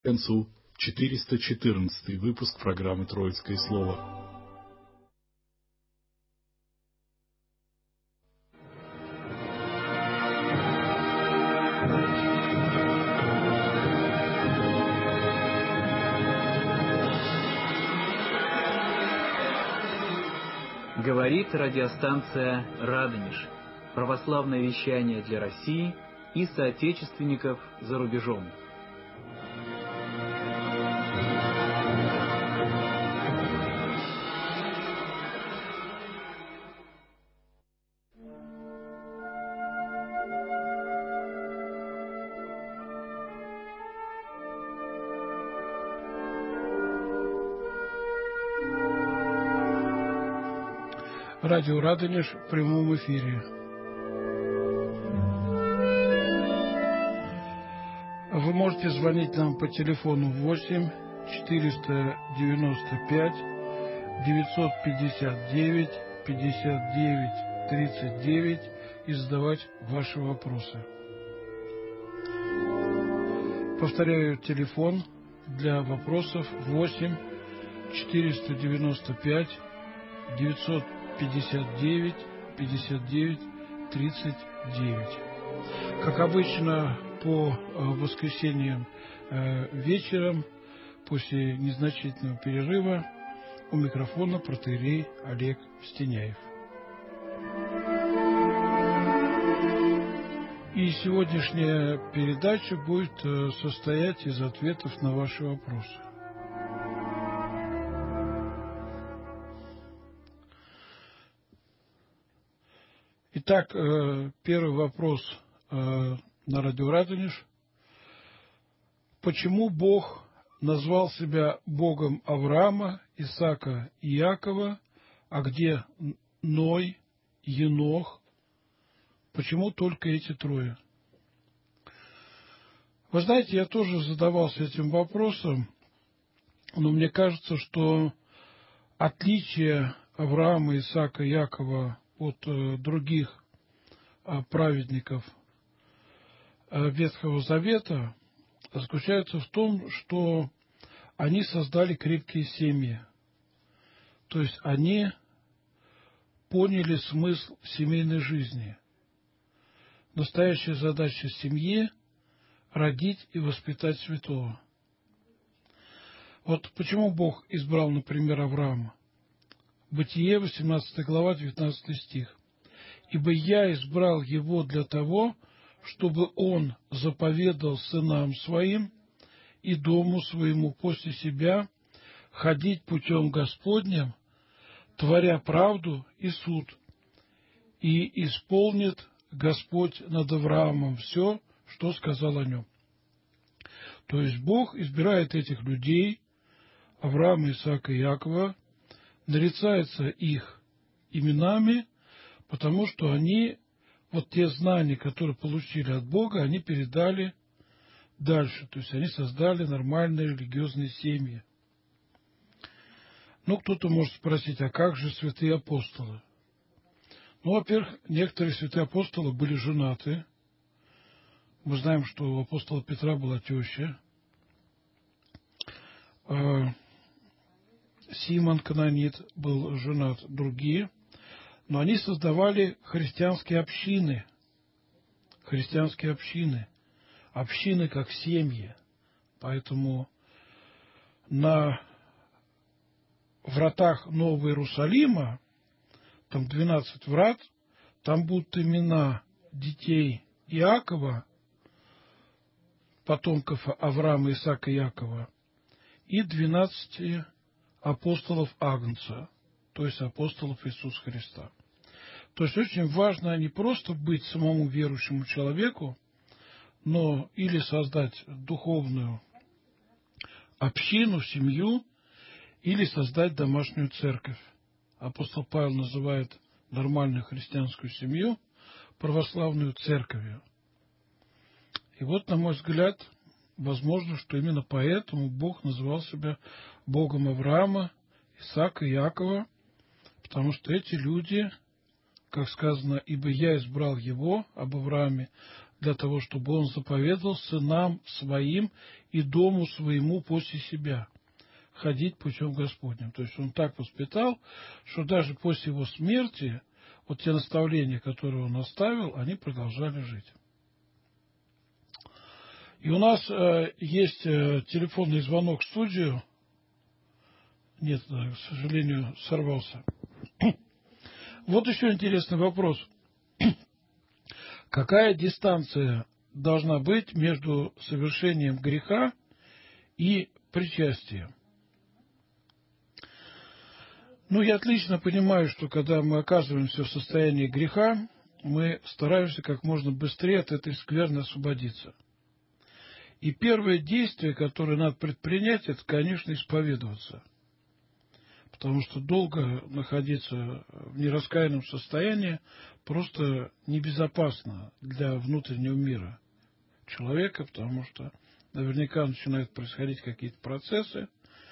концу 414 выпуск программы «Троицкое слово». Говорит радиостанция «Радонеж». Православное вещание для России и соотечественников за рубежом. Радио «Радонеж» в прямом эфире. Вы можете звонить нам по телефону 8 495 959 59 39 и задавать ваши вопросы. Повторяю, телефон для вопросов 8 495 959 59 39. Как обычно, по воскресеньям вечером, после незначительного перерыва, у микрофона протоиерей Олег Стеняев. И сегодняшняя передача будет состоять из ответов на ваши вопросы. Итак, первый вопрос на радио «Радонеж». Почему Бог назвал себя Богом Авраама, Исаака и Иакова, а где Ной, Енох? Почему только эти трое? Вы знаете, я тоже задавался этим вопросом, но мне кажется, что отличие Авраама, Исаака и Иакова от других праведников Ветхого Завета заключается в том, что они создали крепкие семьи. То есть они поняли смысл семейной жизни. Настоящая задача семьи – родить и воспитать святого. Вот почему Бог избрал, например, Авраама. Бытие, 18 глава, 19 стих. «Ибо я избрал его для того, чтобы он заповедал сынам своим и дому своему после себя ходить путем Господним, творя правду и суд, и исполнит Господь над Авраамом все, что сказал о нем». То есть Бог избирает этих людей, Авраама, Исаака и Иакова, нарицается их именами, потому что они, вот те знания, которые получили от Бога, они передали дальше. То есть они создали нормальные религиозные семьи. Ну, кто-то может спросить, а как же святые апостолы? Ну, во-первых, некоторые святые апостолы были женаты. Мы знаем, что у апостола Петра была теща. Симон Канонит был женат, другие. Но они создавали христианские общины. Христианские общины. Общины как семьи. Поэтому на вратах Нового Иерусалима, там 12 врат, там будут имена детей Иакова, потомков Авраама, Исаака и Иакова, и 12 апостолов Агнца, то есть апостолов Иисуса Христа. То есть очень важно не просто быть самому верующему человеку, но или создать духовную общину, семью, или создать домашнюю церковь. Апостол Павел называет нормальную христианскую семью православную церковью. И вот, на мой взгляд, возможно, что именно поэтому Бог называл себя Богом Авраама, Исаака и Иакова, потому что эти люди, как сказано, ибо я избрал его, об Аврааме, для того, чтобы он заповедал сынам своим и дому своему после себя ходить путем Господним. То есть он так воспитал, что даже после его смерти вот те наставления, которые он оставил, они продолжали жить. И у нас есть телефонный звонок в студию. Нет, к сожалению, сорвался. Вот еще интересный вопрос. Какая дистанция должна быть между совершением греха и причастием? Ну, я отлично понимаю, что когда мы оказываемся в состоянии греха, мы стараемся как можно быстрее от этой скверны освободиться. И первое действие, которое надо предпринять, это, конечно, исповедоваться. Потому что долго находиться в нераскаянном состоянии просто небезопасно для внутреннего мира человека, потому что наверняка начинают происходить какие-то процессы,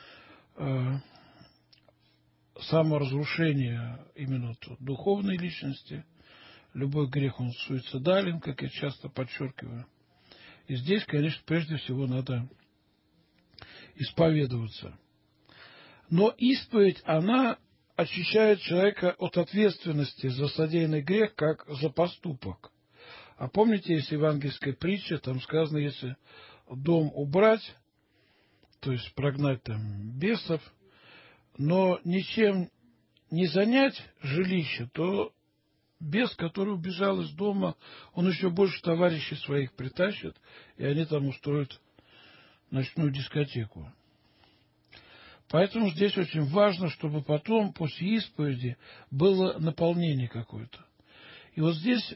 саморазрушение именно духовной личности. Любой грех, он суицидален, как я часто подчеркиваю. И здесь, конечно, прежде всего надо исповедоваться. Но исповедь, она очищает человека от ответственности за содеянный грех, как за поступок. А помните, есть евангельская притча, там сказано, если дом убрать, то есть прогнать там бесов, но ничем не занять жилище, то бес, который убежал из дома, он еще больше товарищей своих притащит, и они там устроят ночную дискотеку. Поэтому здесь очень важно, чтобы потом, после исповеди, было наполнение какое-то. И вот здесь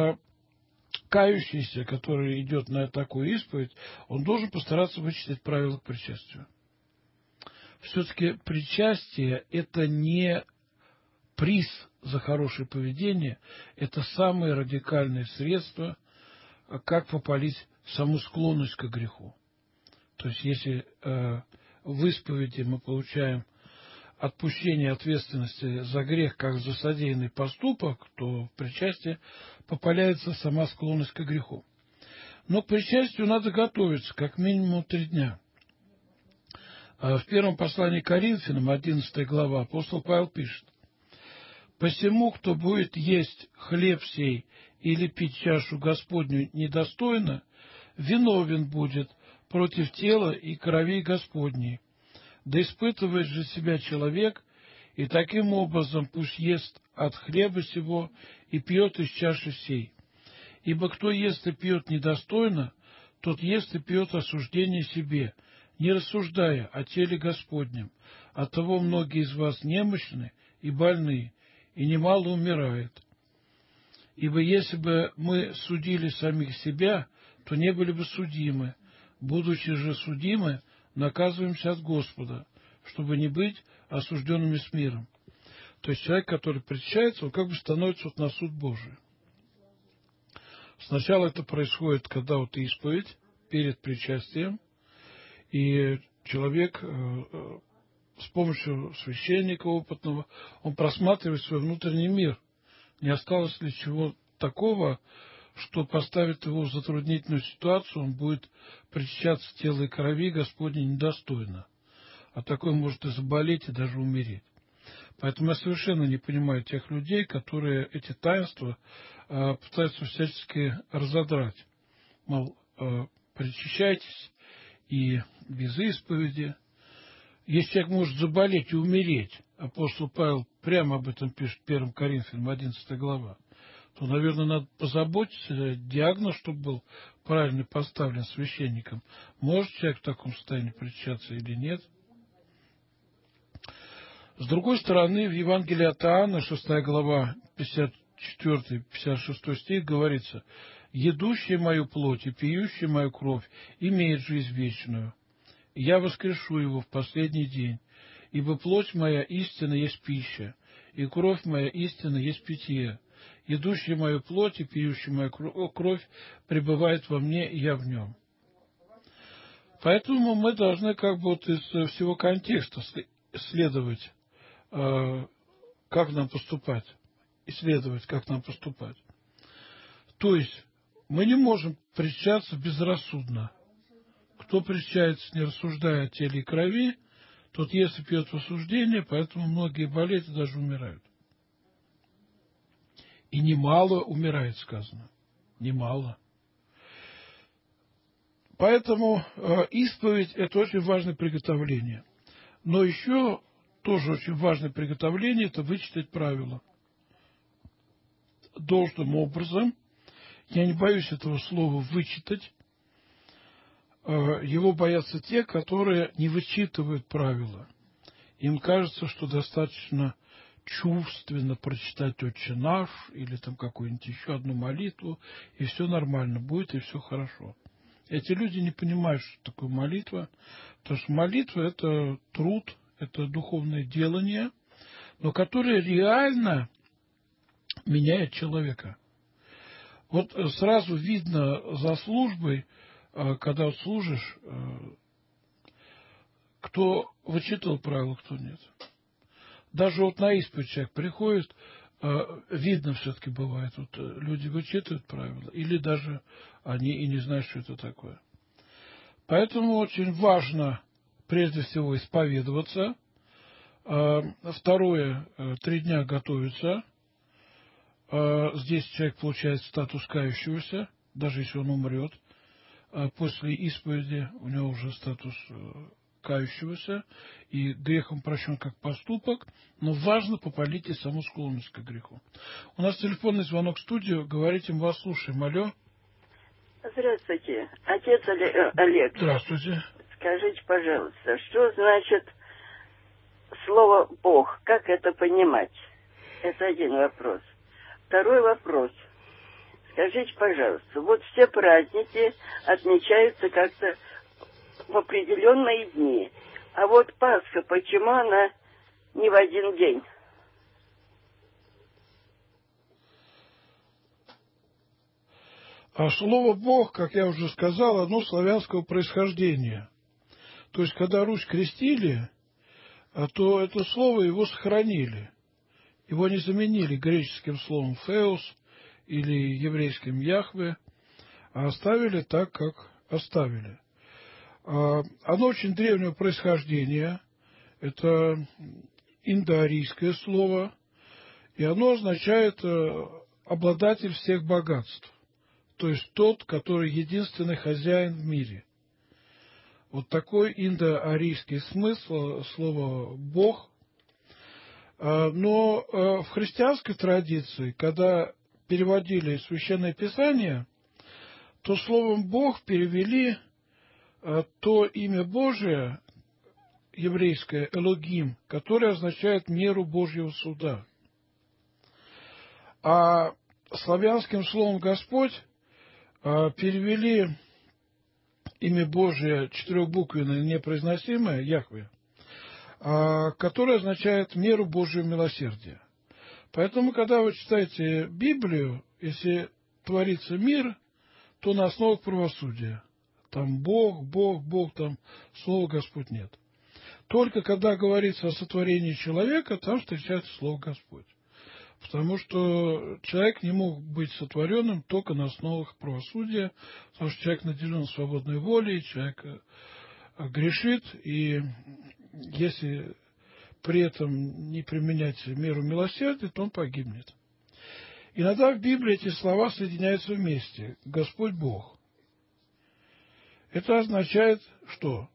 кающийся, который идет на такую исповедь, он должен постараться вычитать правила к причастию. Все-таки причастие – это не приз за хорошее поведение, это самое радикальное средство, как попалить саму склонность к греху. То есть, если в исповеди мы получаем отпущение ответственности за грех, как за содеянный поступок, то в причастии попаляется сама склонность к греху. Но к причастию надо готовиться как минимум 3 дня. В первом послании к Коринфянам, 11 глава, апостол Павел пишет: «Посему, кто будет есть хлеб сей или пить чашу Господню недостойно, виновен будет против тела и крови Господней. Да испытывает же себя человек, и таким образом пусть ест от хлеба сего и пьет из чаши сей. Ибо кто ест и пьет недостойно, тот ест и пьет осуждение себе, не рассуждая о теле Господнем. Оттого многие из вас немощны и больны, и немало умирает. Ибо если бы мы судили самих себя, то не были бы судимы. Будучи же судимы, наказываемся от Господа, чтобы не быть осужденными с миром». То есть человек, который причащается, он как бы становится вот на суд Божий. Сначала это происходит, когда вот исповедь перед причастием, и человек с помощью священника опытного, он просматривает свой внутренний мир. Не осталось ли чего такого, что поставит его в затруднительную ситуацию, он будет причащаться тела и крови Господней недостойно. А такой может и заболеть, и даже умереть. Поэтому я совершенно не понимаю тех людей, которые эти таинства пытаются всячески разодрать. Мол, причащайтесь и без исповеди. Если человек может заболеть и умереть, апостол Павел прямо об этом пишет в 1 Коринфянам, 11 глава, то, наверное, надо позаботиться, диагноз, чтобы был правильно поставлен священником. Может человек в таком состоянии причащаться или нет? С другой стороны, в Евангелии от Иоанна, 6 глава, 54-56 стих, говорится: «Едущий мою плоть и пьющий мою кровь имеет жизнь вечную. Я воскрешу его в последний день, ибо плоть моя истинно есть пища, и кровь моя истинно есть питье. Едущий мою плоть и пьющий мою кровь пребывает во мне, и я в нем». Поэтому мы должны как бы вот из всего контекста следовать, как нам поступать, исследовать, как нам поступать. То есть мы не можем причащаться безрассудно. кто причащается, не рассуждая о теле и крови, тот ест и пьет в осуждение, поэтому многие болеют и даже умирают. И немало умирает, сказано. Немало. Поэтому исповедь – это очень важное приготовление. Но еще тоже очень важное приготовление – это вычитать правила. Должным образом, я не боюсь этого слова «вычитать», его боятся те, которые не вычитывают правила. Им кажется, что достаточно чувственно прочитать «Отче наш» или там какую-нибудь еще одну молитву, и все нормально будет, и все хорошо. Эти люди не понимают, что такое молитва, потому что молитва – это труд, это духовное делание, но которое реально меняет человека. Вот сразу видно за службой, когда служишь, кто вычитывал правила, кто нет. Даже вот на исповедь человек приходит, видно все-таки бывает, вот люди вычитывают правила, или даже они и не знают, что это такое. Поэтому очень важно, прежде всего, исповедоваться. Второе, 3 дня готовиться. Здесь человек получает статус кающегося, даже если он умрет. После исповеди у него уже статус кающегося, и грехом прощен как поступок, но важно попалить и саму склонность к греху. У нас телефонный звонок в студию, говорите, мы вас слушаем. Алло. Здравствуйте, отец Олег. Здравствуйте. Скажите, пожалуйста, что значит слово «Бог»? Как это понимать? Это один вопрос. Второй вопрос. Скажите, пожалуйста, вот все праздники отмечаются как-то в определенные дни. А вот Пасха, почему она не в один день? А слово «Бог», как я уже сказал, оно славянского происхождения. То есть, когда Русь крестили, то это слово его сохранили. Его не заменили греческим словом «феос» или еврейским «яхве», а оставили так, как оставили. Оно очень древнего происхождения. Это индоарийское слово, и оно означает обладатель всех богатств. То есть тот, который единственный хозяин в мире. Вот такой индоарийский смысл слова «Бог». Но в христианской традиции, когда переводили Священное Писание, то словом «Бог» перевели то имя Божие, еврейское «Элогим», которое означает меру Божьего суда. А славянским словом «Господь» перевели имя Божие четырехбуквенное, непроизносимое, Яхве, которое означает меру Божьего милосердия. Поэтому, когда вы читаете Библию, если творится мир, то на основах правосудия. Там Бог, Бог, Бог, там слова Господь нет. Только когда говорится о сотворении человека, там встречается слово Господь. Потому что человек не мог быть сотворенным только на основах правосудия, потому что человек наделен свободной волей, человек грешит, и если при этом не применять меру милосердия, то он погибнет. Иногда в Библии эти слова соединяются вместе. Господь Бог. Это означает что?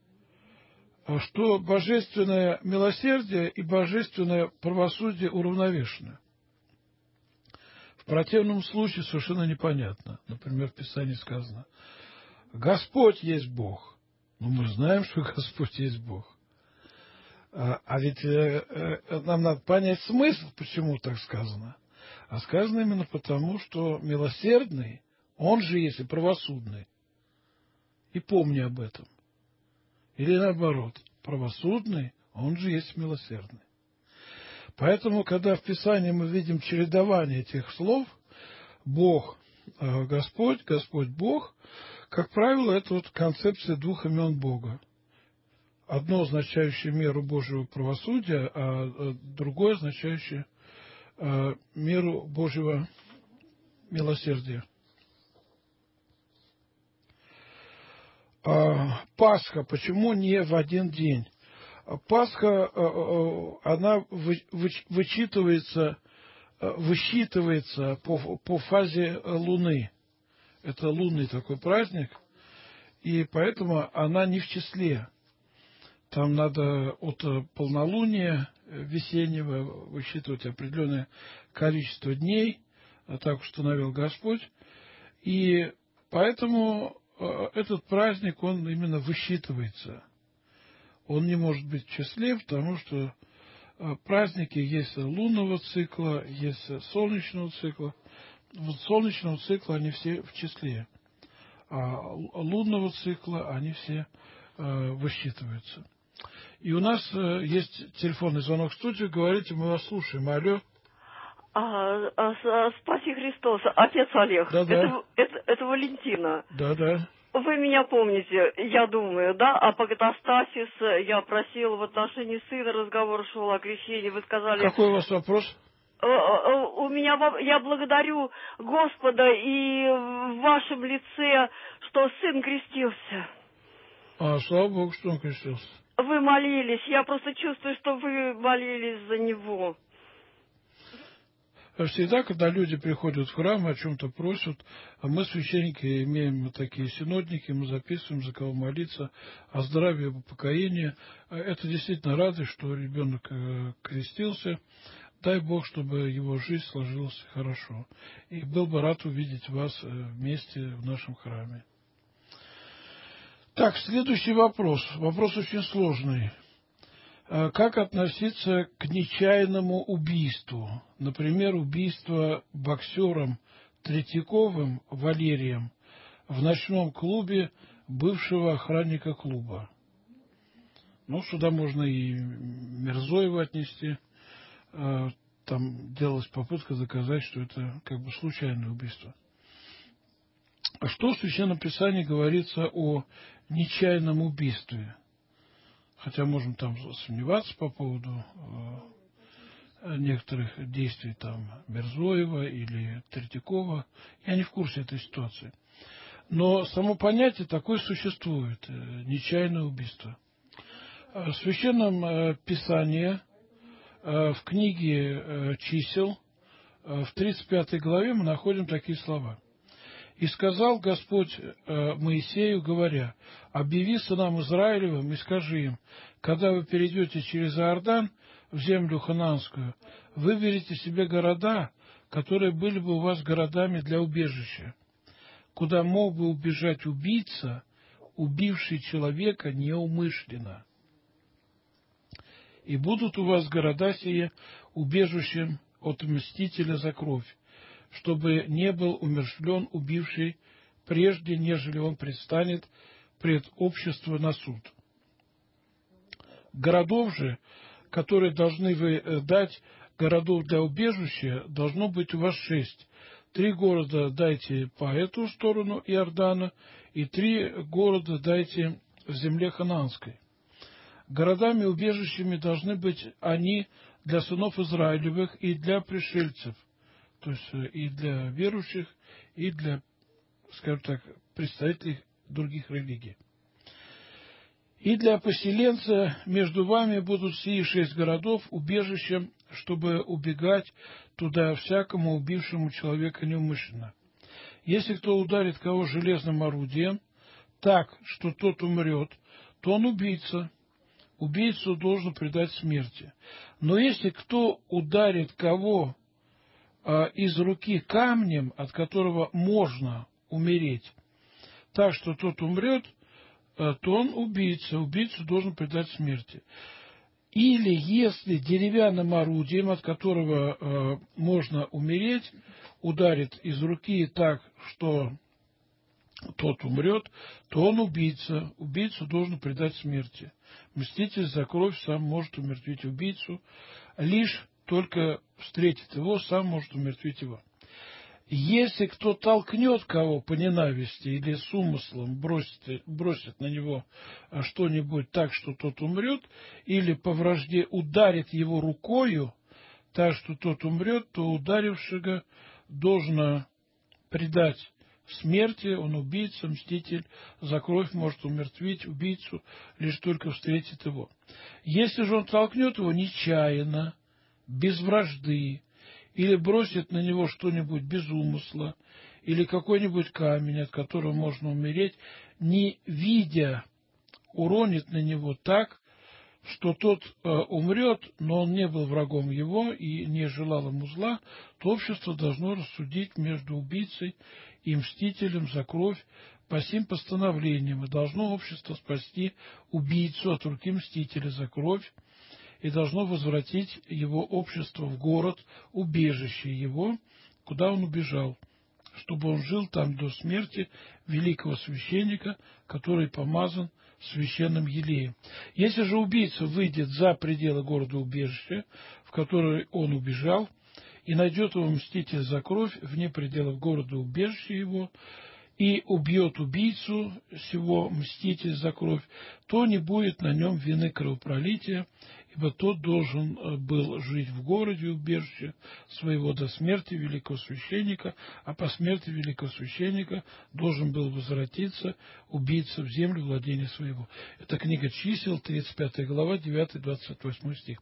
Что божественное милосердие и божественное правосудие уравновешены. В противном случае совершенно непонятно. Например, в Писании сказано: Господь есть Бог. Но мы знаем, что Господь есть Бог. А ведь нам надо понять смысл, почему так сказано. А сказано именно потому, что милосердный, он же есть и правосудный. И помни об этом. Или наоборот, правосудный, он же есть милосердный. Поэтому, когда в Писании мы видим чередование этих слов, Бог, Господь, Господь Бог, как правило, это вот концепция двух имен Бога. Одно означающее меру Божьего правосудия, а другое означающее меру Божьего милосердия. Пасха, почему не в один день? Пасха, она высчитывается по фазе Луны. Это лунный такой праздник, и поэтому она не в числе. Там надо от полнолуния весеннего высчитывать определенное количество дней, так установил Господь. И поэтому этот праздник, он именно высчитывается. Он не может быть в числе, потому что праздники есть лунного цикла, есть солнечного цикла. Вот солнечного цикла они все в числе, а лунного цикла они все высчитываются. И у нас есть телефонный звонок в студию. Говорите, мы вас слушаем. Алло. Спаси Христос, отец Олег. Да-да. Это Валентина. Да-да. Вы меня помните, я думаю, да? А Поготостасис я просила в отношении сына, разговор шел о крещении. Вы сказали... Какой у вас вопрос? У меня, я благодарю Господа и в вашем лице, что сын крестился. Слава Богу, что он крестился. Вы молились, я просто чувствую, что вы молились за него. Всегда, когда люди приходят в храм и о чем-то просят, а мы, священники, имеем такие синодники, мы записываем, за кого молиться, о здравии, об упокоении. Это действительно радость, что ребенок крестился. Дай Бог, чтобы его жизнь сложилась хорошо. И был бы рад увидеть вас вместе в нашем храме. Так, следующий вопрос. Вопрос очень сложный. Как относиться к нечаянному убийству? Например, убийство боксером Третьяковым Валерием в ночном клубе бывшего охранника клуба. Ну, сюда можно и Мирзоева отнести. Там делалась попытка доказать, что это как бы случайное убийство. А что в Священном Писании говорится о нечаянном убийстве? Хотя можем там сомневаться по поводу некоторых действий там Мирзоева или Третьякова. Я не в курсе этой ситуации. Но само понятие такое существует, нечаянное убийство. В Священном Писании, в книге чисел, в 35 главе мы находим такие слова. «И сказал Господь Моисею, говоря, объяви сынам Израилевым и скажи им, когда вы перейдете через Иордан в землю ханаанскую, выберите себе города, которые были бы у вас городами для убежища, куда мог бы убежать убийца, убивший человека неумышленно. И будут у вас города сие убежищем от мстителя за кровь, чтобы не был умерщвлен убивший, прежде нежели он предстанет пред общество на суд. Городов же, которые должны вы дать, городов для убежища, должно быть у вас 6. 3 города дайте по эту сторону Иордана, и 3 города дайте в земле ханаанской. Городами-убежищами должны быть они для сынов Израилевых и для пришельцев, то есть и для верующих, и для, скажем так, представителей других религий. И для поселенца между вами будут сии 6 городов убежищем, чтобы убегать туда всякому убившему человека неумышленно. Если кто ударит кого железным орудием, так, что тот умрет, то он убийца. Убийцу должен предать смерти. Но если кто ударит кого из руки камнем, от которого можно умереть, так, что тот умрет, то он убийца. Убийцу должен предать смерти. Или если деревянным орудием, от которого можно умереть, ударит из руки так, что тот умрет, то он убийца. Убийцу должен предать смерти. Мститель за кровь сам может умертвить убийцу, лишь только встретит его, сам может умертвить его. Если кто толкнет кого по ненависти или с умыслом бросит на него что-нибудь так, что тот умрет, или по вражде ударит его рукою так, что тот умрет, то ударившего должно предать смерти, он убийца, мститель, за кровь может умертвить убийцу, лишь только встретит его. Если же он толкнет его нечаянно, без вражды, или бросит на него что-нибудь без умысла, или какой-нибудь камень, от которого можно умереть, не видя, уронит на него так, что тот умрет, но он не был врагом его и не желал ему зла, то общество должно рассудить между убийцей и мстителем за кровь по сим постановлениям, и должно общество спасти убийцу от руки мстителя за кровь, и должно возвратить его общество в город, убежище его, куда он убежал, чтобы он жил там до смерти великого священника, который помазан священным елеем. Если же убийца выйдет за пределы города-убежища, в который он убежал, и найдет его мститель за кровь вне пределов города-убежища его, и убьет убийцу сего, мститель за кровь, то не будет на нем вины кровопролития, ибо тот должен был жить в городе убежище своего до смерти великого священника, а по смерти великого священника должен был возвратиться убийца в землю владения своего. Это книга Чисел, 35 глава, 9-28 стих.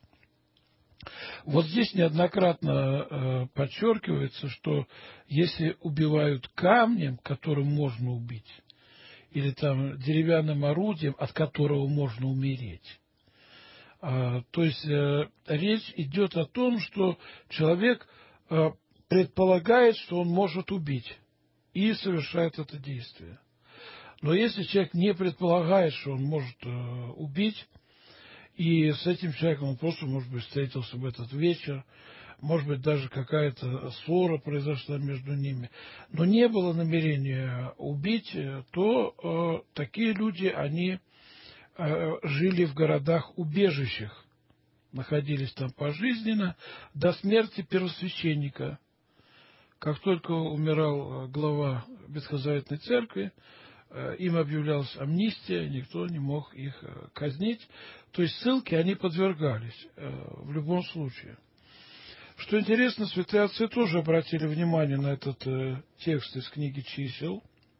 Вот здесь неоднократно подчеркивается, что если убивают камнем, которым можно убить, или там деревянным орудием, от которого можно умереть, то есть речь идет о том, что человек предполагает, что он может убить, и совершает это действие. Но если человек не предполагает, что он может убить, и с этим человеком он просто, может быть, встретился в этот вечер, может быть, даже какая-то ссора произошла между ними, но не было намерения убить, то такие люди, они жили в городах-убежищах, находились там пожизненно до смерти первосвященника. Как только умирал глава Ветхозаветной церкви, им объявлялась амнистия, никто не мог их казнить. То есть ссылки они подвергались в любом случае. Что интересно, святые отцы тоже обратили внимание на этот текст из книги Чисел.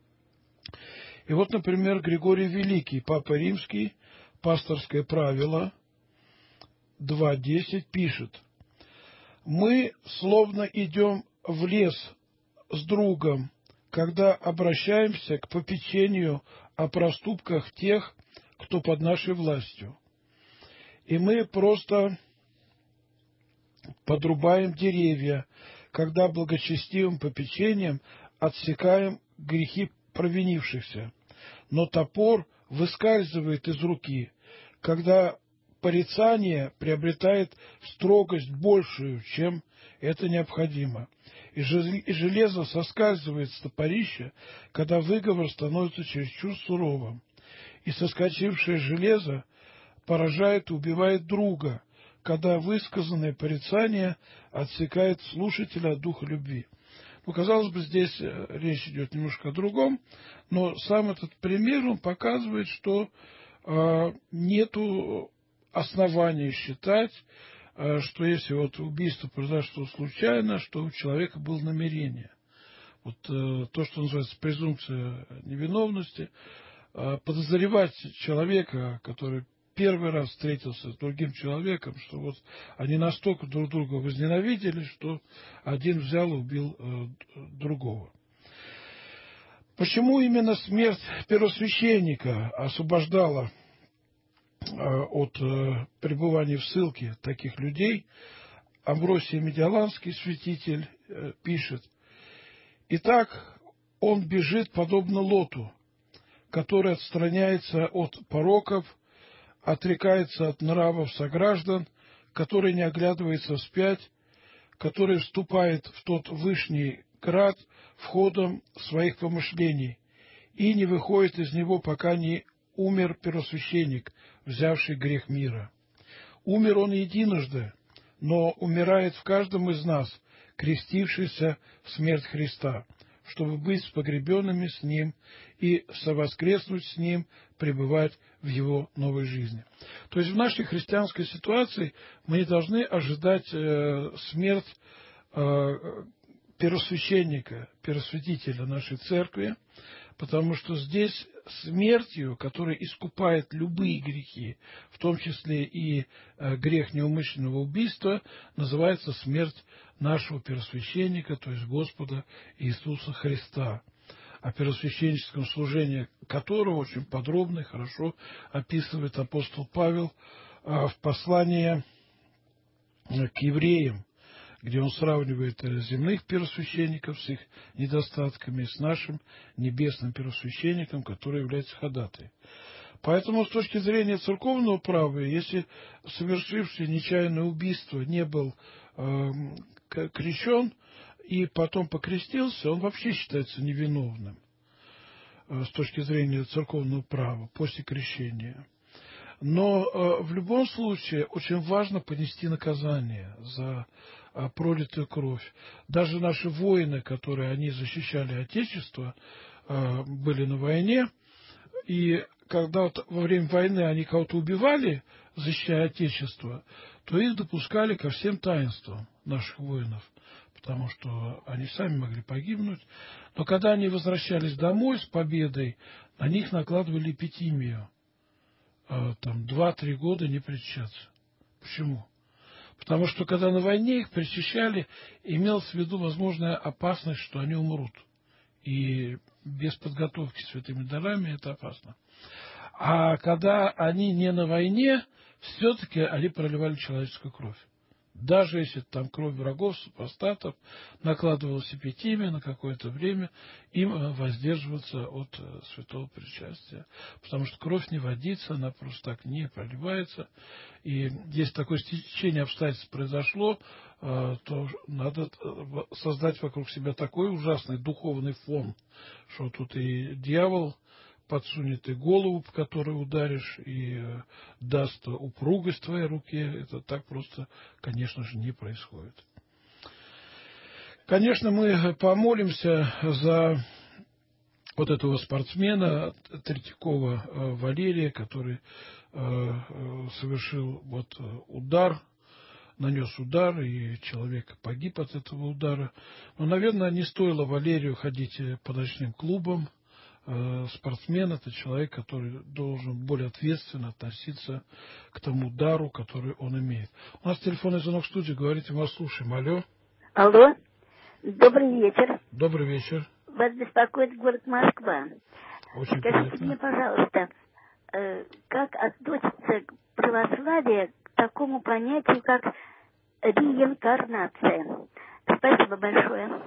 И вот, например, Григорий Великий, Папа Римский, пасторское правило 2.10 пишет: «Мы словно идем в лес с другом, когда обращаемся к попечению о проступках тех, кто под нашей властью. И мы просто подрубаем деревья, когда благочестивым попечением отсекаем грехи провинившихся. Но топор выскальзывает из руки, когда порицание приобретает строгость большую, чем это необходимо. И железо соскальзывает с топорища, когда выговор становится чересчур суровым. И соскочившее железо поражает и убивает друга, когда высказанное порицание отсекает слушателя от духа любви». Ну, казалось бы, здесь речь идет немножко о другом, но сам этот пример, он показывает, что нету оснований считать, что если вот убийство произошло случайно, что у человека было намерение. Вот то, что называется презумпция невиновности, подозревать человека, который первый раз встретился с другим человеком, что вот они настолько друг друга возненавидели, что один взял и убил другого. Почему именно смерть первосвященника освобождала от пребывания в ссылке таких людей? Амвросий Медиаланский, святитель, пишет: «Итак, он бежит подобно Лоту, который отстраняется от пороков, отрекается от нравов сограждан, который не оглядывается вспять, который вступает в тот вышний град входом своих помышлений и не выходит из него, пока не умер первосвященник, взявший грех мира. Умер он единожды, но умирает в каждом из нас, крестившийся в смерть Христа, чтобы быть погребенными с Ним и совоскреснуть с Ним, пребывать в Его новой жизни». То есть в нашей христианской ситуации мы не должны ожидать смерть первосвященника, первосвятителя нашей церкви, потому что здесь смертью, которая искупает любые грехи, в том числе и грех неумышленного убийства, называется смерть нашего первосвященника, то есть Господа Иисуса Христа, о первосвященническом служении которого очень подробно и хорошо описывает апостол Павел в послании к евреям, где он сравнивает земных первосвященников с их недостатками с нашим небесным первосвященником, который является ходатаем. Поэтому с точки зрения церковного права, если совершивший нечаянное убийство не был крещен и потом покрестился, он вообще считается невиновным с точки зрения церковного права после крещения. Но в любом случае очень важно понести наказание за пролитую кровь. Даже наши воины, которые они защищали Отечество, были на войне, и когда во время войны они кого-то убивали, защищая Отечество, то их допускали ко всем таинствам наших воинов, потому что они сами могли погибнуть. Но когда они возвращались домой с победой, на них накладывали эпитимию. Там 2-3 года не причащаться. Почему? Потому что когда на войне их причащали, имелось в виду возможная опасность, что они умрут. И без подготовки святыми дарами это опасно. А когда они не на войне, все-таки они проливали человеческую кровь. Даже если там кровь врагов, супостатов, накладывалась эпитимия на какое-то время, им воздерживаться от святого причастия. Потому что кровь не водится, она просто так не проливается. И если такое стечение обстоятельств произошло, то надо создать вокруг себя такой ужасный духовный фон, что тут и дьявол подсунет и голову, по которой ударишь, и даст упругость твоей руке. Это так просто, конечно же, не происходит. Конечно, мы помолимся за вот этого спортсмена Третьякова Валерия, который совершил удар, нанес удар, и человек погиб от этого удара. Но, наверное, не стоило Валерию ходить по ночным клубам. Спортсмен – это человек, который должен более ответственно относиться к тому дару, который он имеет. У нас телефонный звонок в студии, говорите, мы вас слушаем. Алло. Алло. Добрый вечер. Добрый вечер. Вас беспокоит город Москва. Очень Скажите приятно. мне, пожалуйста, как относится православие к такому понятию, как реинкарнация? Спасибо большое.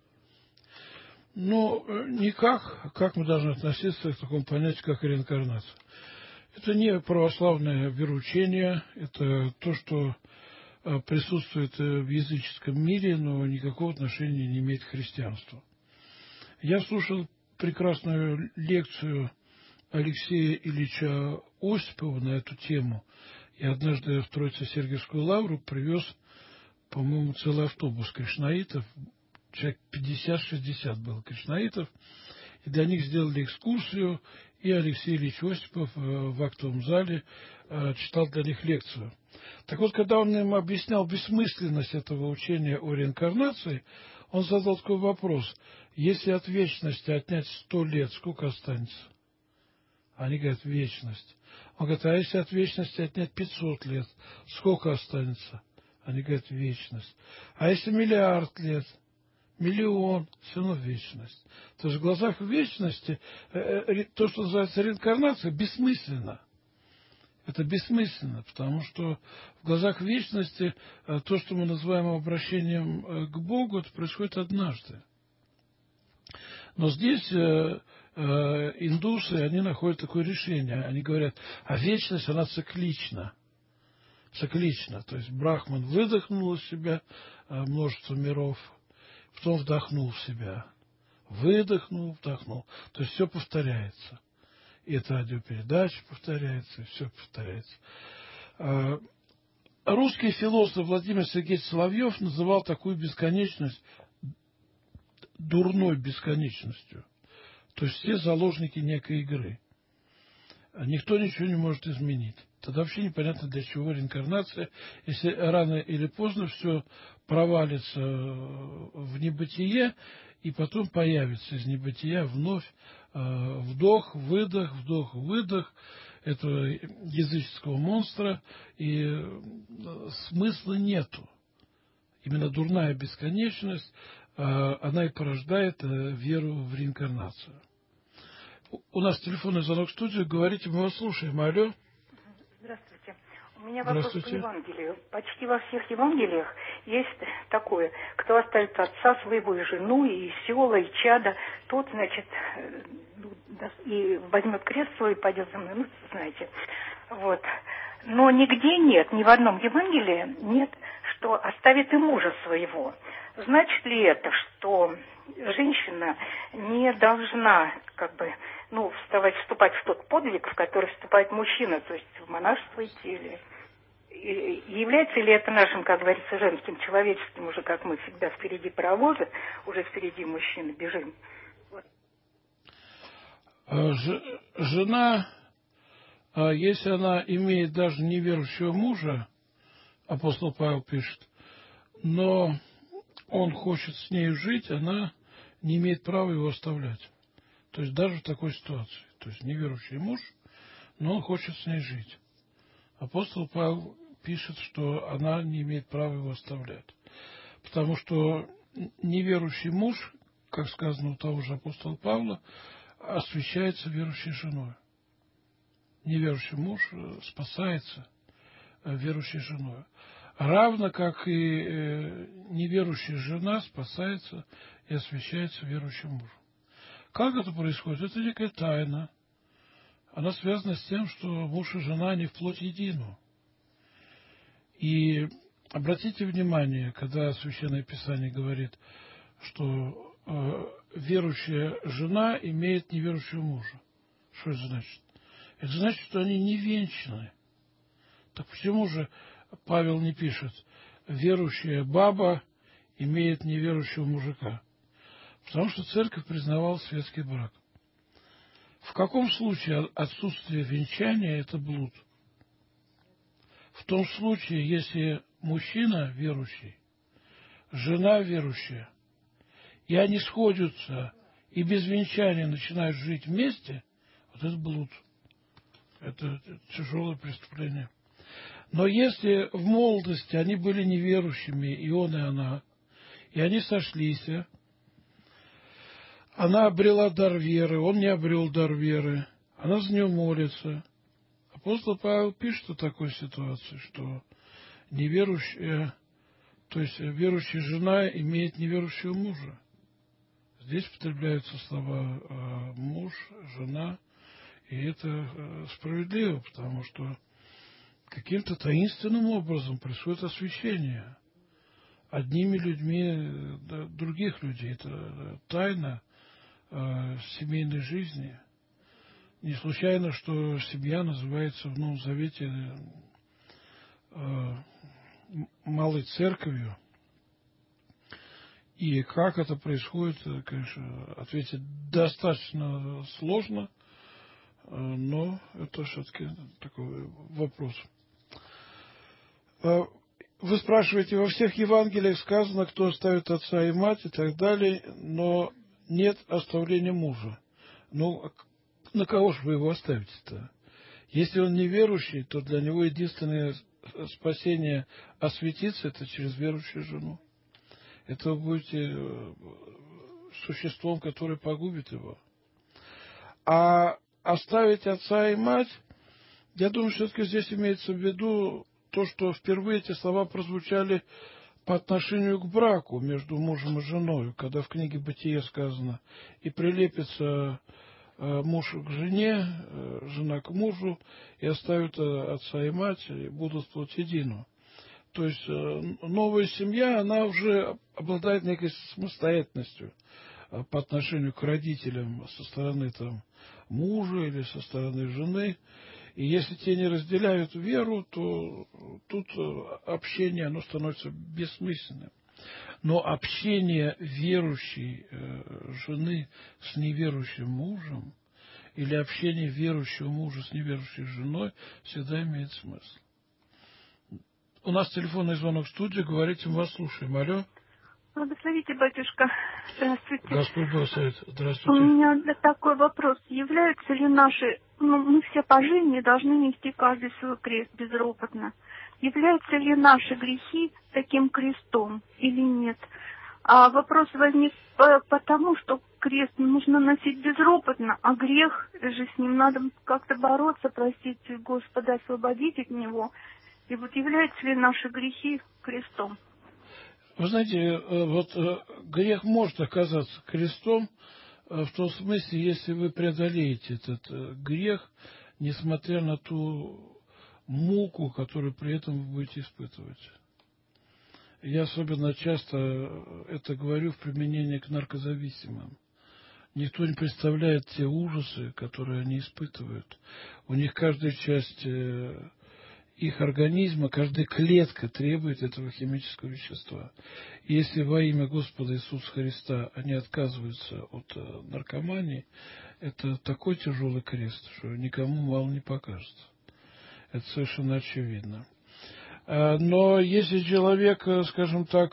Ну, никак. Как мы должны относиться к такому понятию, как реинкарнация? Это не православное вероучение, это то, что присутствует в языческом мире, но никакого отношения не имеет к христианству. Я слушал прекрасную лекцию Алексея Ильича Осипова на эту тему, и однажды в Троице-Сергиевскую лавру привез, по-моему, целый автобус кришнаитов. Человек 50-60 было кришнаитов, и для них сделали экскурсию, и Алексей Ильич Осипов в актовом зале читал для них лекцию. Так вот, когда он им объяснял бессмысленность этого учения о реинкарнации, он задал такой вопрос: если от вечности отнять 100 лет, сколько останется? Они говорят, вечность. Он говорит, а если от вечности отнять 500 лет, сколько останется? Они говорят, вечность. А если миллиард лет? Миллион, все равно вечность. То есть в глазах вечности то, что называется реинкарнация, бессмысленно. Это бессмысленно, потому что в глазах вечности то, что мы называем обращением к Богу, это происходит однажды. Но здесь индусы, они находят такое решение. Они говорят, а вечность, она циклична. Циклична. То есть Брахман выдохнул из себя множество миров, потом вдохнул в себя. Выдохнул, вдохнул. То есть все повторяется. И это радиопередача повторяется, и все повторяется. Русский философ Владимир Сергеевич Соловьев называл такую бесконечность дурной бесконечностью. То есть все заложники некой игры. никто ничего не может изменить. Тогда вообще непонятно, для чего реинкарнация, если рано или поздно все провалится в небытие, и потом появится из небытия вновь вдох, выдох этого языческого монстра, и смысла нету. Именно дурная бесконечность, она и порождает веру в реинкарнацию. У нас телефонный звонок в студию. Говорите, мы вас слушаем. Алло. Здравствуйте. У меня вопрос по Евангелию. Почти во всех Евангелиях есть такое: кто оставит отца своего и жену, и села, и чада, тот, значит, и возьмет крест свой и пойдет за мной. Ну, знаете. Вот. Но нигде нет, ни в одном Евангелии нет, что оставит и мужа своего. Значит ли это, что женщина не должна, вступать в тот подвиг, в который вступает мужчина, то есть в монашество идти? И является ли это нашим, как говорится, женским, человеческим, уже как мы всегда впереди паровоза, уже впереди мужчины бежим? Вот. Жена, если она имеет даже неверующего мужа, апостол Павел пишет, но он хочет с ней жить, она не имеет права его оставлять. То есть даже в такой ситуации. То есть неверующий муж, но он хочет с ней жить. Апостол Павел пишет, что она не имеет права его оставлять. Потому что неверующий муж, как сказано у того же апостола Павла, освящается верующей женой. Неверующий муж спасается верующей женой. Равно как и неверующая жена спасается и освящается верующим мужем. Как это происходит? Это некая тайна. Она связана с тем, что муж и жена, они вплоть едину. И обратите внимание, когда Священное Писание говорит, что верующая жена имеет неверующего мужа. Что это значит? Это значит, что они не венчаны. Так почему же Павел не пишет: верующая баба имеет неверующего мужика? Потому что церковь признавала светский брак. В каком случае отсутствие венчания – это блуд? В том случае, если мужчина верующий, жена верующая, и они сходятся и без венчания начинают жить вместе, вот это блуд. Это тяжелое преступление. Но если в молодости они были неверующими, и он, и она, и они сошлись, она обрела дар веры, он не обрел дар веры, она за него молится. Апостол Павел пишет о такой ситуации, что неверующая, то есть верующая жена имеет неверующего мужа. Здесь употребляются слова муж, жена, и это справедливо, потому что каким-то таинственным образом происходит освящение одними людьми других людей. Это тайна семейной жизни. Не случайно, что семья называется в Новом Завете малой церковью. И как это происходит, конечно, ответить достаточно сложно, но это все-таки такой вопрос. Вы спрашиваете, во всех Евангелиях сказано, кто оставит отца и мать и так далее, но нет оставления мужа. Ну, на кого же вы его оставите-то? Если он неверующий, то для него единственное спасение осветиться – это через верующую жену. Это вы будете существом, которое погубит его. А оставить отца и мать, я думаю, все-таки здесь имеется в виду то, что впервые эти слова прозвучали по отношению к браку между мужем и женой, когда в книге «Бытие» сказано: «И прилепится муж к жене, жена к мужу, и оставят отца и мать, и будут плоть едину». То есть новая семья, она уже обладает некой самостоятельностью по отношению к родителям со стороны мужа или со стороны жены. И если те не разделяют веру, то тут общение оно становится бессмысленным. Но общение верующей жены с неверующим мужем или общение верующего мужа с неверующей женой всегда имеет смысл. У нас телефонный звонок в студию, говорите, мы вас слушаем. Алло. Благословите, батюшка. Здравствуйте. Господь благословит. Здравствуйте. У меня такой вопрос. Являются ли наши, мы все по жизни должны нести каждый свой крест безропотно. Являются ли наши грехи таким крестом или нет? А вопрос возник потому, что крест нужно носить безропотно, а грех же с ним надо как-то бороться, просить Господа освободить от него. И вот являются ли наши грехи крестом? Вы знаете, вот грех может оказаться крестом в том смысле, если вы преодолеете этот грех, несмотря на ту муку, которую при этом вы будете испытывать. Я особенно часто это говорю в применении к наркозависимым. Никто не представляет те ужасы, которые они испытывают. У них каждая часть их организма, каждая клетка требует этого химического вещества. И если во имя Господа Иисуса Христа они отказываются от наркомании, это такой тяжелый крест, что никому мало не покажется. Это совершенно очевидно. Но если человек, скажем так,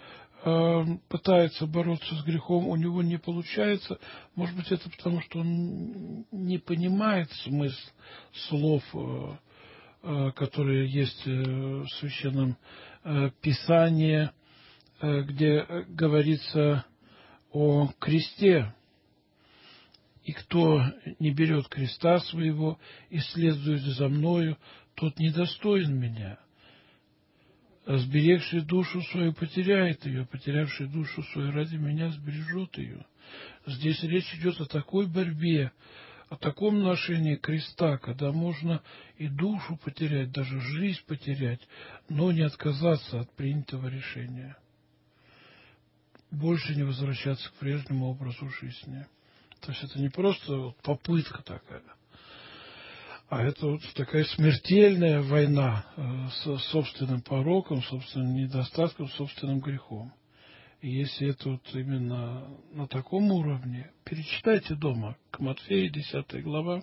пытается бороться с грехом, у него не получается, может быть, это потому, что он не понимает смысл слов, которые есть в Священном Писании, где говорится о кресте. И кто не берет креста своего и следует за мною, тот недостоин меня. Сберегший душу свою потеряет ее, потерявший душу свою ради меня сбережет ее. Здесь речь идет о такой борьбе, о таком ношении креста, когда можно и душу потерять, даже жизнь потерять, но не отказаться от принятого решения. Больше не возвращаться к прежнему образу жизни. То есть это не просто попытка такая, а это вот такая смертельная война с собственным пороком, собственным недостатком, собственным грехом. И если это вот именно на таком уровне, перечитайте дома к Матфею, 10 глава,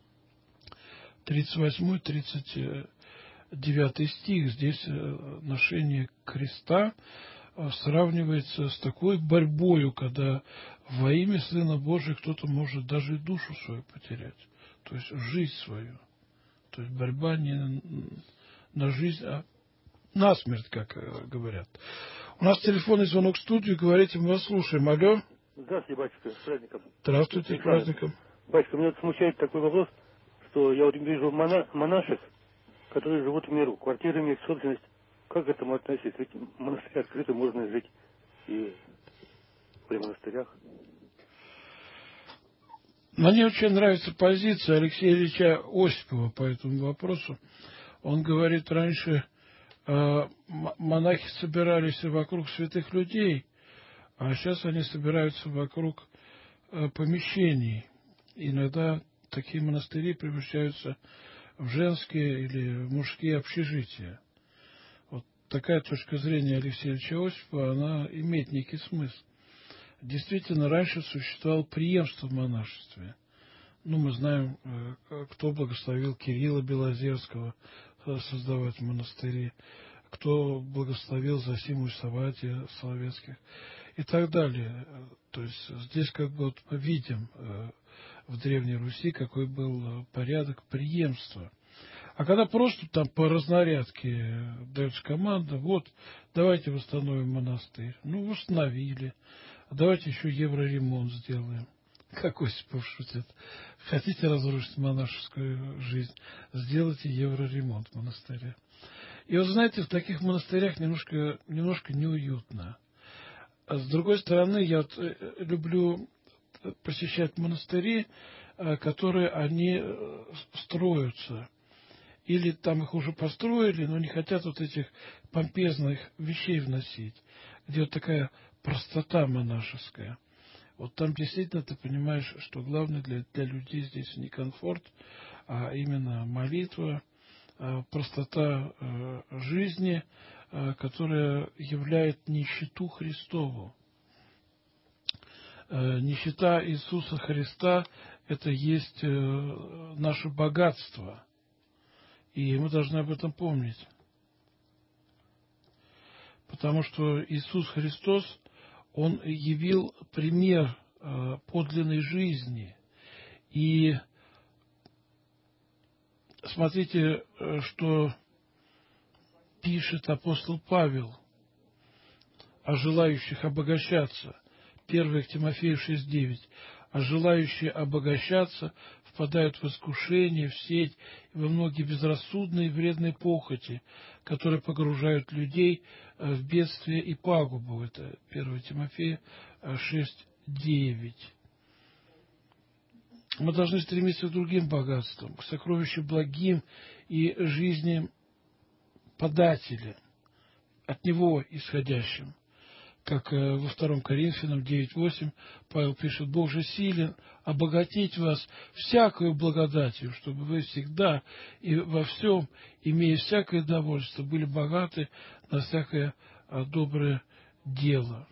38-39 стих. Здесь ношение креста сравнивается с такой борьбою, когда во имя Сына Божия кто-то может даже и душу свою потерять, то есть жизнь свою. То есть борьба не на жизнь, а на смерть, как говорят. У нас телефонный звонок в студию, говорите, мы вас слушаем. Алло. Здравствуйте, батюшка, с праздником. Здравствуйте, с праздником. Батюшка, меня смущает такой вопрос, что я вот вижу монашек, которые живут в миру, квартиры имеют собственность. Как к этому относиться? Ведь в монастыре открыто можно жить и при монастырях. Мне очень нравится позиция Алексея Ильича Осипова по этому вопросу. Он говорит, раньше монахи собирались вокруг святых людей, а сейчас они собираются вокруг помещений. Иногда такие монастыри превращаются в женские или мужские общежития. Вот такая точка зрения Алексея Ильича Осипова, она имеет некий смысл. Действительно, раньше существовало преемство в монашестве. Мы знаем, кто благословил Кирилла Белозерского создавать монастыри, кто благословил Зосиму и Савватия Соловецких и так далее. То есть здесь как бы вот мы видим в Древней Руси, какой был порядок преемства. А когда просто там по разнарядке дается команда, вот, давайте восстановим монастырь. Восстановили. Давайте еще евроремонт сделаем. Как Осипов шутит. Хотите разрушить монашескую жизнь, сделайте евроремонт в монастыре. И вот знаете, в таких монастырях немножко неуютно. А с другой стороны, я вот люблю посещать монастыри, которые они строятся. Или там их уже построили, но не хотят вот этих помпезных вещей вносить. Где вот такая простота монашеская. Вот там действительно ты понимаешь, что главное для людей здесь не комфорт, а именно молитва, простота жизни, которая являет нищету Христову. Нищета Иисуса Христа – это есть наше богатство. И мы должны об этом помнить. Потому что Иисус Христос, Он явил пример подлинной жизни. И смотрите, что пишет апостол Павел о желающих обогащаться. 1 Тимофею 6:9. А желающие обогащаться впадают в искушение, в сеть и во многие безрассудные и вредные похоти, которые погружают людей в бедствие и пагубу. Это 1 Тимофея 6:9. Мы должны стремиться к другим богатствам, к сокровищу благим и жизни подателя, от Него исходящим. Как во 2 Коринфянам 9:8 Павел пишет: «Бог же силен обогатить вас всякою благодатью, чтобы вы всегда и во всем, имея всякое довольство, были богаты на всякое доброе дело».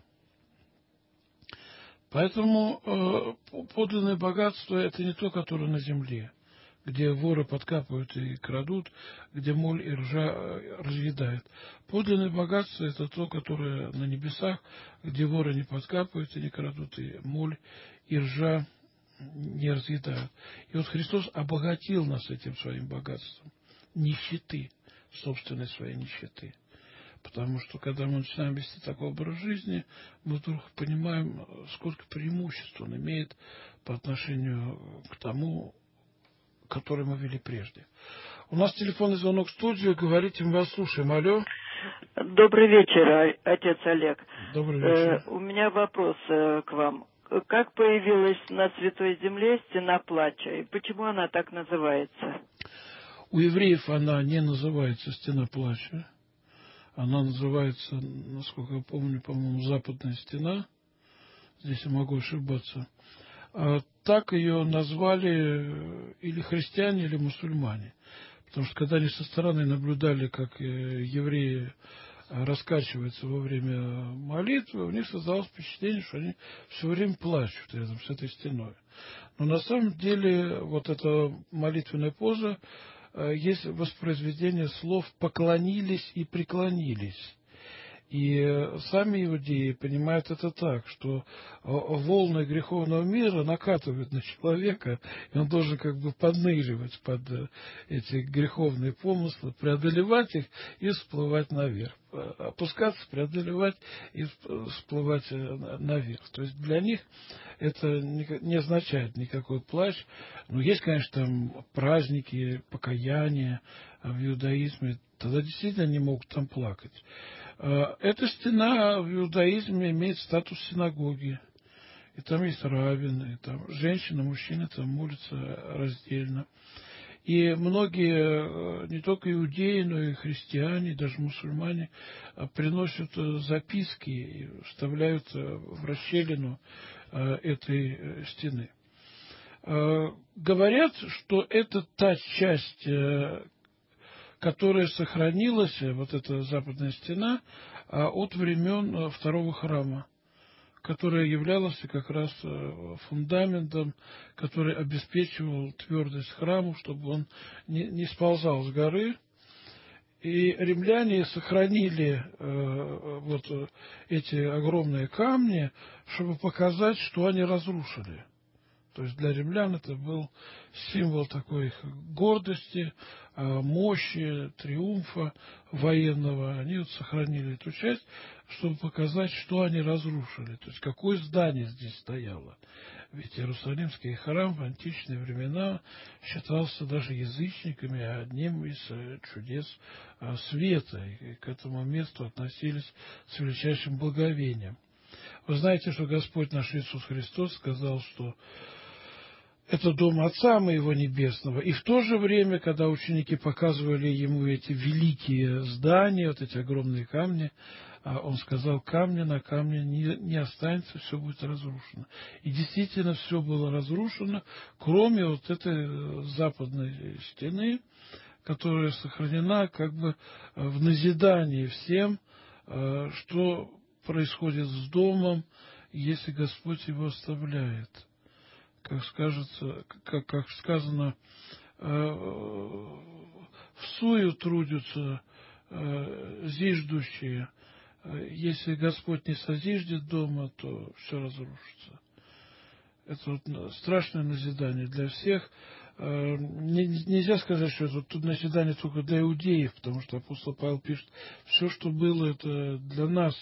Поэтому подлинное богатство – это не то, которое на земле, где воры подкапывают и крадут, где моль и ржа разъедают. Подлинное богатство – это то, которое на небесах, где воры не подкапывают и не крадут, и моль и ржа не разъедают. И вот Христос обогатил нас этим своим богатством, нищеты, собственной своей нищеты. Потому что, когда мы начинаем вести такой образ жизни, мы вдруг понимаем, сколько преимуществ он имеет по отношению к тому, который мы вели прежде. У нас телефонный звонок в студию. Говорите, мы вас слушаем. Алло. Добрый вечер, отец Олег. Добрый вечер. У меня вопрос к вам. Как появилась на Святой Земле стена плача, и почему она так называется? У евреев она не называется стена плача. Она называется, насколько я помню, по-моему, Западная стена. Здесь я могу ошибаться. Так ее назвали или христиане, или мусульмане. Потому что когда они со стороны наблюдали, как евреи раскачиваются во время молитвы, у них создалось впечатление, что они все время плачут рядом с этой стеной. Но на самом деле вот эта молитвенная поза есть воспроизведение слов «поклонились» и «преклонились». И сами иудеи понимают это так, что волны греховного мира накатывают на человека, и он должен как бы подныривать под эти греховные помыслы, преодолевать их и всплывать наверх. Опускаться, преодолевать и всплывать наверх. То есть для них это не означает никакой плач. Но есть, конечно, там праздники, покаяния в иудаизме. Тогда действительно они могут там плакать. Эта стена в иудаизме имеет статус синагоги. И там есть раввины, и там женщины, мужчины там молятся раздельно. И многие, не только иудеи, но и христиане, даже мусульмане, приносят записки и вставляют в расщелину этой стены. Говорят, что это та часть, которая сохранилась, вот эта западная стена, от времен второго храма, которая являлась как раз фундаментом, который обеспечивал твердость храму, чтобы он не сползал с горы. И римляне сохранили вот эти огромные камни, чтобы показать, что они разрушили. То есть для римлян это был символ такой их гордости, мощи, триумфа военного. Они вот сохранили эту часть, чтобы показать, что они разрушили. То есть какое здание здесь стояло. Ведь Иерусалимский храм в античные времена считался даже язычниками одним из чудес света. И к этому месту относились с величайшим благовением. Вы знаете, что Господь наш Иисус Христос сказал, что это дом Отца Моего Небесного. И в то же время, когда ученики показывали Ему эти великие здания, вот эти огромные камни, Он сказал: камня на камне не останется, все будет разрушено. И действительно все было разрушено, кроме вот этой западной стены, которая сохранена как бы в назидании всем, что происходит с домом если Господь его оставляет. Как сказано, всую трудятся зиждущие. Если Господь не созиждет дома, то все разрушится. Это вот страшное назидание для всех. Нельзя сказать, что это тут назидание только для иудеев, потому что апостол Павел пишет, все, что было, это для нас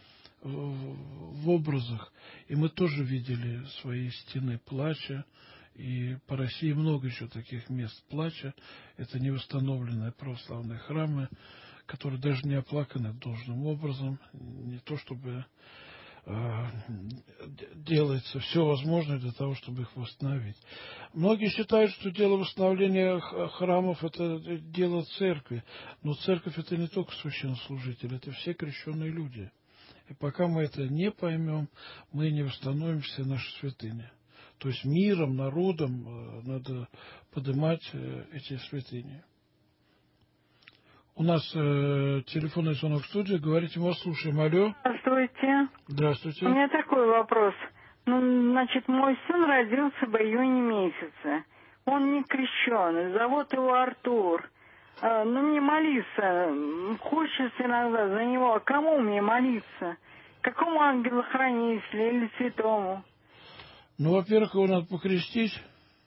в образах. И мы тоже видели свои стены плача, и по России много еще таких мест плача. Это невосстановленные православные храмы, которые даже не оплаканы должным образом. Не то чтобы делается все возможное для того, чтобы их восстановить. Многие считают, что дело восстановления храмов – это дело церкви. Но церковь – это не только священнослужители, это все крещенные люди. И пока мы это не поймем, мы не восстановим все наши святыни. То есть миром, народом надо поднимать эти святыни. У нас телефонный звонок в студии. Говорите, мы вас слушаем. Алло. Здравствуйте. Здравствуйте. У меня такой вопрос. Значит, мой сын родился в июне месяце. Он не крещеный. Зовут его Артур. Мне молиться. Хочется иногда за него. А кому мне молиться? Какому ангелу-хранителю или святому? Во-первых, его надо покрестить.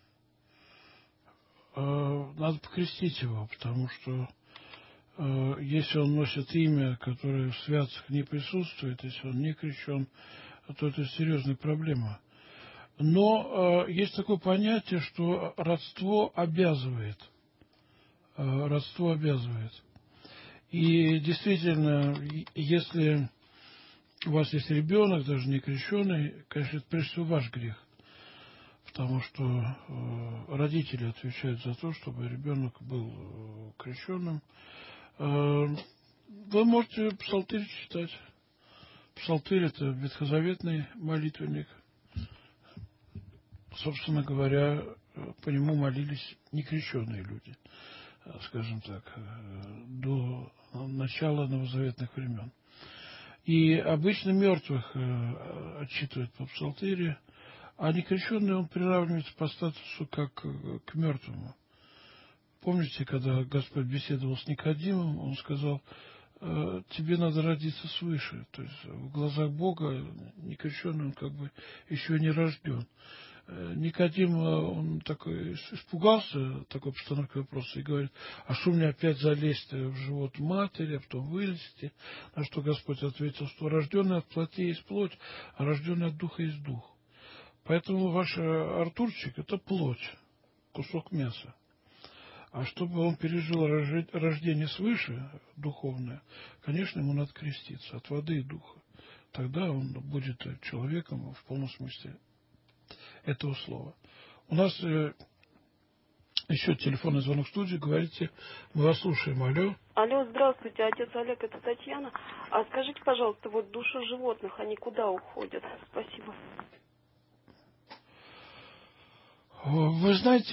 Надо покрестить его, потому что если он носит имя, которое в святцах не присутствует, если он не крещен, то это серьезная проблема. Но есть такое понятие, что родство обязывает. Родство обязывает. И действительно, если у вас есть ребенок, даже не крещеный, конечно, это прежде всего ваш грех. Потому что родители отвечают за то, чтобы ребенок был крещенным. Вы можете псалтырь читать. Псалтырь – это ветхозаветный молитвенник. Собственно говоря, по нему молились некрещенные люди, скажем так, до начала новозаветных времен. И обычно мертвых отчитывают по псалтыре, а некрещенный он приравнивается по статусу как к мертвому. Помните, когда Господь беседовал с Никодимом, он сказал, тебе надо родиться свыше. То есть в глазах Бога некрещенный, он как бы еще не рожден. Никодим, он такой испугался такой постановки вопроса и говорит, а что мне опять залезть в живот матери, а потом вылезти? На что Господь ответил, что рожденный от плоти есть плоть, а рожденный от духа есть дух. Поэтому ваш Артурчик – это плоть, кусок мяса. А чтобы он пережил рождение свыше, духовное, конечно, ему надо креститься от воды и духа. Тогда он будет человеком в полном смысле этого слова. У нас еще телефонный звонок в студии. Говорите, мы вас слушаем. Алло. Алло, здравствуйте, отец Олег, это Татьяна. А скажите, пожалуйста, вот души животных, они куда уходят? Спасибо. Вы знаете,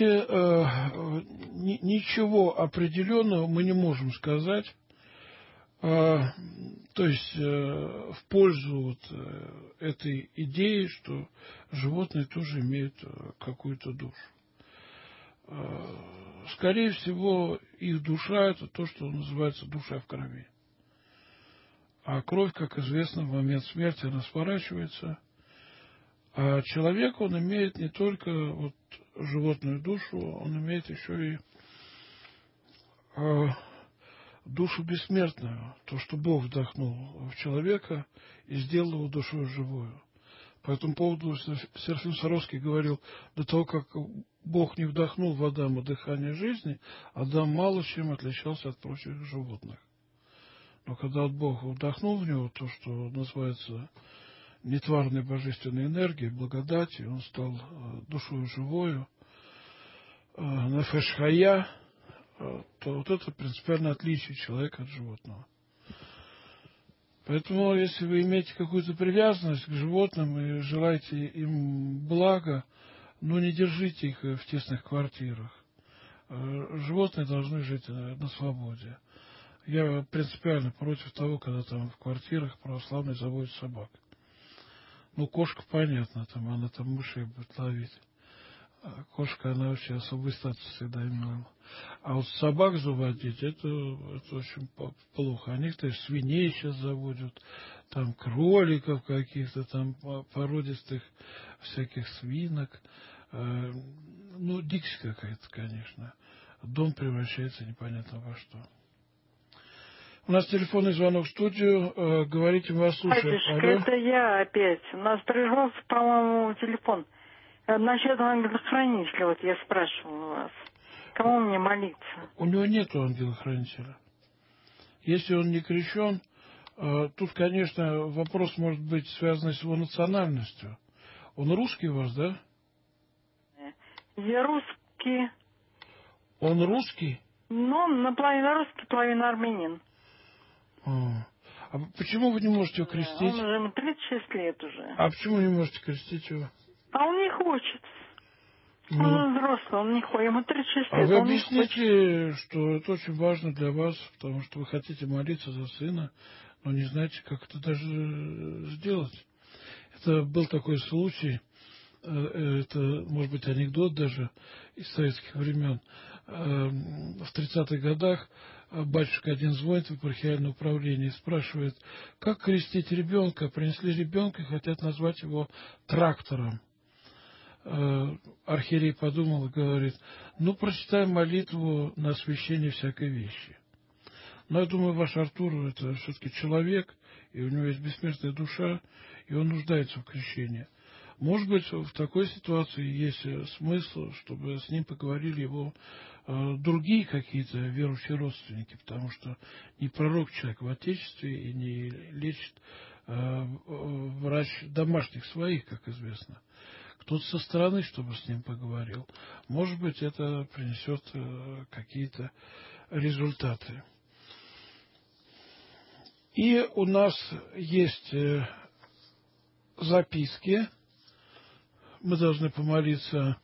ничего определенного мы не можем сказать. То есть в пользу вот этой идеи, что животные тоже имеют какую-то душу. Скорее всего, их душа – это то, что называется душа в крови. А кровь, как известно, в момент смерти она сворачивается. А человек, он имеет не только вот животную душу, он имеет еще и душу бессмертную. То, что Бог вдохнул в человека и сделал его душой живую. По этому поводу Серафим Саровский говорил, до того, как Бог не вдохнул в Адама дыхание жизни, Адам мало чем отличался от прочих животных. Но когда Бог вдохнул в него то, что называется нетварной божественной энергией, благодатью, он стал душой живою, нефеш хая, то вот это принципиальное отличие человека от животного. Поэтому, если вы имеете какую-то привязанность к животным и желаете им блага, но не держите их в тесных квартирах. Животные должны жить на свободе. Я принципиально против того, когда там в квартирах православные заводят собак. Ну, кошка, понятно, там она там мышей будет ловить. А кошка, она вообще особый статус всегда имела. А вот собак заводить, это очень плохо. Они-то свиней сейчас заводят, там кроликов каких-то, там породистых всяких свинок. Ну, дикость какая-то, конечно. Дом превращается непонятно во что. У нас телефонный звонок в студию. Говорите, мы вас слушаем. Батюшка, это я опять. У нас прервался, по-моему, телефон. Насчет ангела-хранителя, вот я спрашивала вас. Кому мне молиться? У него нету ангела-хранителя. Если он не крещен, тут, конечно, вопрос может быть связан с его национальностью. Он русский у вас, да? Я русский. Он русский? Ну, наполовину русский, половина армянин. А почему вы не можете его крестить? Он уже ему 36 лет уже. А почему не можете крестить его? А он не хочет. Он взрослый, он не хочет. Ему 36 лет. А вы объясните, что это очень важно для вас, потому что вы хотите молиться за сына, но не знаете, как это даже сделать. Это был такой случай, это, может быть, анекдот даже из советских времен. В 30-х годах батюшка один звонит в епархиальное управление и спрашивает, как крестить ребенка. Принесли ребенка и хотят назвать его трактором. Архиерей подумал и говорит, ну, прочитай молитву на освящение всякой вещи. Но я думаю, ваш Артур это все-таки человек, и у него есть бессмертная душа, и он нуждается в крещении. Может быть, в такой ситуации есть смысл, чтобы с ним поговорили его другие какие-то верующие родственники, потому что не пророк человек в Отечестве и не лечит врач домашних своих, как известно. Кто-то со стороны, чтобы с ним поговорил. Может быть, это принесет какие-то результаты. И у нас есть записки. Мы должны помолиться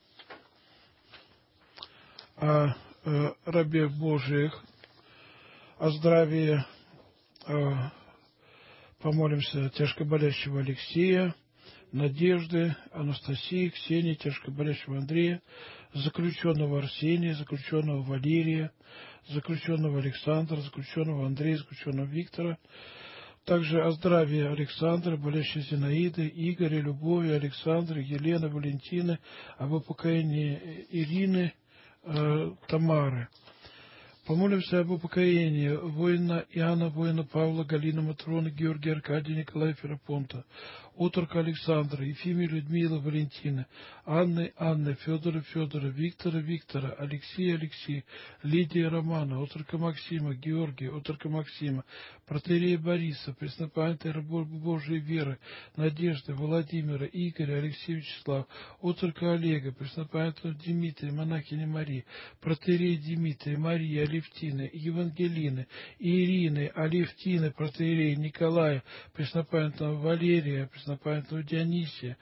о рабе Божиих, о здравии, помолимся тяжко болящего Алексея, Надежды, Анастасии, Ксении, тяжко болящего Андрея, заключенного Арсения, заключенного Валерия, заключенного Александра, заключенного Андрея, заключенного Виктора, также о здравии Александра, болящей Зинаиды, Игоря, Любови, Александры, Елены, Валентины, об упокоении Ирины, Тамары. Помолимся об упокоении воина Иоанна, воина Павла, Галины, Матроны, Георгия, Аркадия, Николая, Ферапонта, отрока Александра, Ефимии, Людмилы, Валентины, Анны, Федора, Виктора, Алексея, Лидии, Романа, отрока Максима, Георгия, отрока Максима, протоиерея Бориса, преснопамятной рабы Божией Веры, Надежды, Владимира, Игоря, Алексея, Вячеслава, отрока Олега, преснопамятного Дмитрия, монахини Марии, протоиерея Дмитрия, Марии, Алевтины, Евангелины, Ирины, Алевтины, протоиерея Николая, преснопамятного Валерия, преснопамятного Дионисия.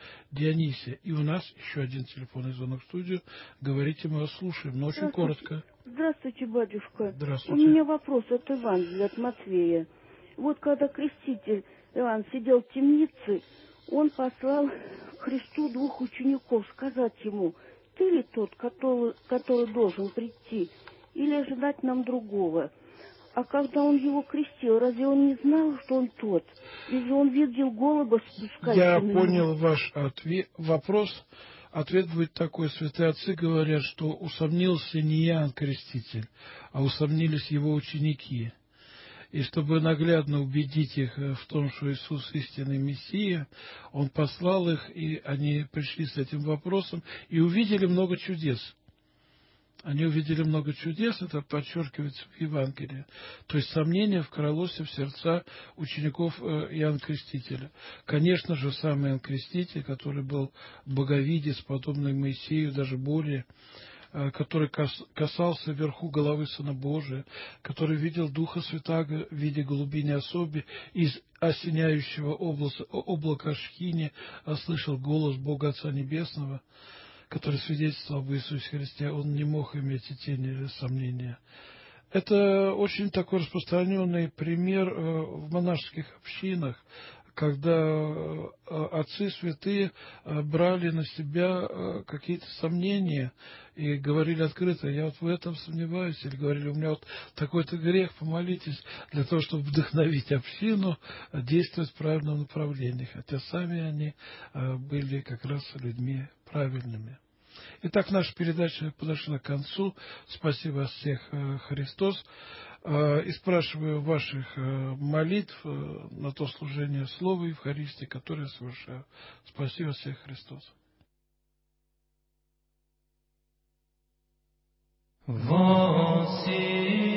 И у нас еще один телефонный звонок в студию. Говорите, мы вас слушаем, но очень коротко. Здравствуйте, батюшка. Здравствуйте. У меня вопрос от Евангелия, от Матфея. Вот когда креститель Иоанн сидел в темнице, он послал Христу 2 учеников сказать ему, ты ли тот, который должен прийти, или ожидать нам другого? А когда он его крестил, разве он не знал, что он тот? Или он видел голуба спускающего? Я понял ваш вопрос. Ответ будет такой. Святые отцы говорят, что усомнился не Иоанн Креститель, а усомнились его ученики. И чтобы наглядно убедить их в том, что Иисус истинный Мессия, Он послал их, и они пришли с этим вопросом и увидели много чудес. Они увидели много чудес, это подчеркивается в Евангелии. То есть сомнение вкралось в сердца учеников Иоанна Крестителя. Конечно же, сам Иоанн Креститель, который был боговидец, подобный Моисею, даже более, который касался вверху головы Сына Божия, который видел Духа Святаго в виде голубиной особи, из осеняющего облака Шхини слышал голос Бога Отца Небесного, который свидетельствовал об Иисусе Христе, он не мог иметь и тени сомнения. Это очень такой распространенный пример в монашеских общинах, когда отцы святые брали на себя какие-то сомнения и говорили открыто: я вот в этом сомневаюсь, или говорили: у меня вот такой-то грех, помолитесь, для того, чтобы вдохновить общину действовать в правильном направлении, хотя сами они были как раз людьми правильными. Итак, наша передача подошла к концу. Спасибо вас всех, Христос. И спрашиваю ваших молитв на то служение Слова Евхаристии, которое я совершаю. Спасибо всех, Христос. Voci